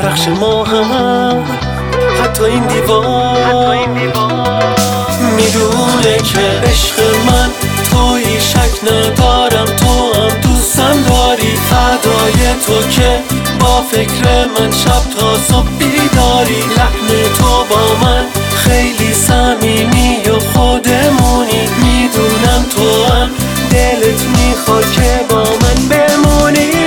میدرخش ما هم، حتی این دیوار میدونه که عشق من تویی، شک ندارم تو هم دوستم داری. فدای تو که با فکر من شب تا صبح بیداری. لحن تو با من خیلی صمیمی و خودمونی، میدونم تو هم دلت میخواد که با من بمونی.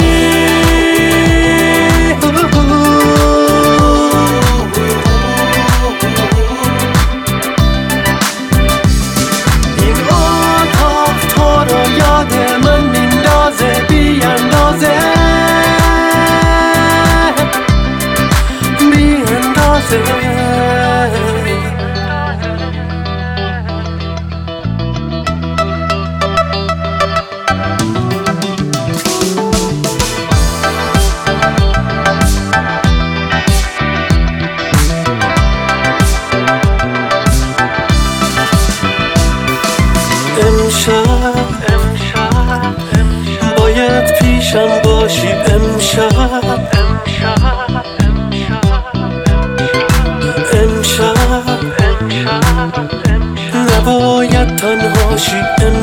این اتاق تو رو یاد من میندازه بی اندازه، بی اندازه. امشب باید پیشم باشی. امشب نباید تنهاشی.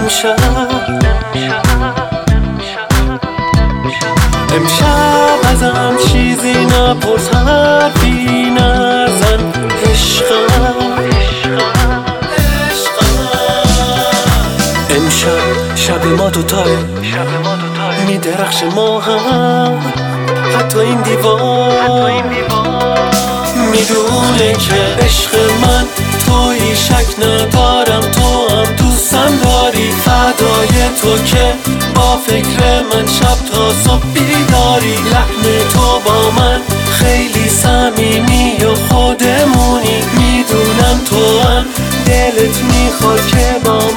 امشب ازم چیزی نپرس، حرفی نزن. امشب شب ما دوتایه، میدرخش ما هم، حتی این دیوار میدونه که عشق من تویی، شک ندارم تو هم دوستم داری. فدای تو که با فکر من شب تا صبح بیداری. لحن تو با من خیلی صمیمی و خودمونی، میدونم تو هم دلت میخواد که با